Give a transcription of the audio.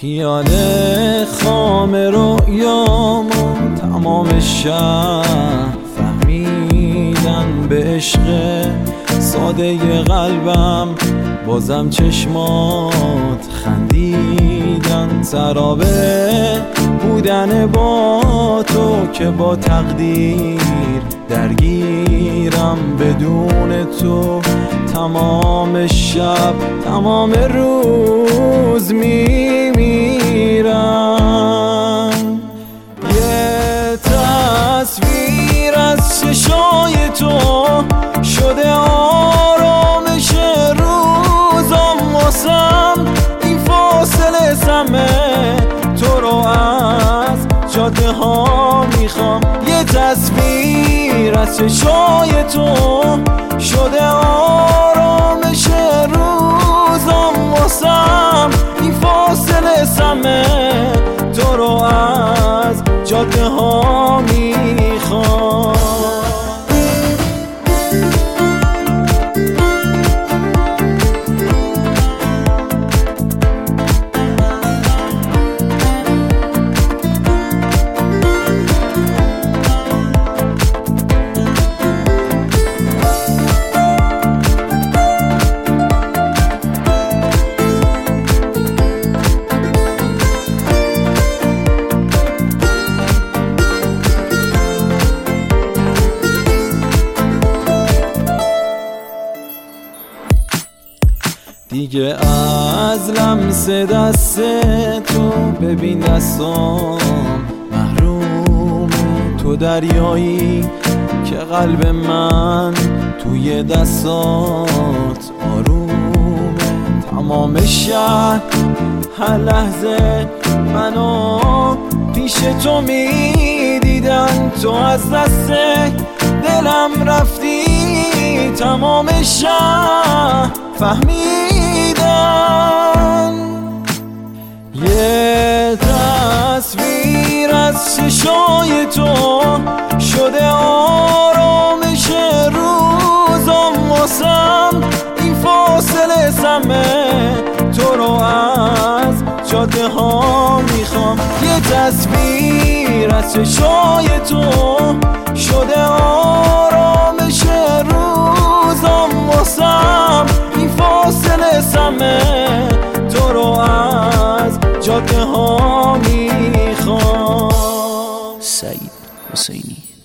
خیال خام رویامو تمام شب فهمیدن، به عشق ساده قلبم بازم چشمات خندیدن. سرابه بودن با تو که با تقدیر درگیرم، بدون تو تمام شب تمام روز میمیرم. یه تصویر از چشای تو شده آرامش روزم، واسم این فاصله سمه تو رو از جاده ها میخوام. یه تصویر از چشای تو شده آرامش روزم، واسم این فاصله سمه تو رو از جاده ها میخوام. دیگه از لمس دست تو ببین دستام محروم تو، دریایی که قلب من توی دستات آرومه. تمام شهر هر لحظه منو پیش تو میدیدن، تو از دست دلم رفتی تمام شهر فهمیدن. یه تصویر از چشای تو شده آرامش روزم، واسم این فاصله سمه تو رو از جاده ها میخوام. یه تصویر از چشای تو شده آرامش روزم، واسم این فاصله سمه تو رو از جاده ها میخوام. سعید حسینی.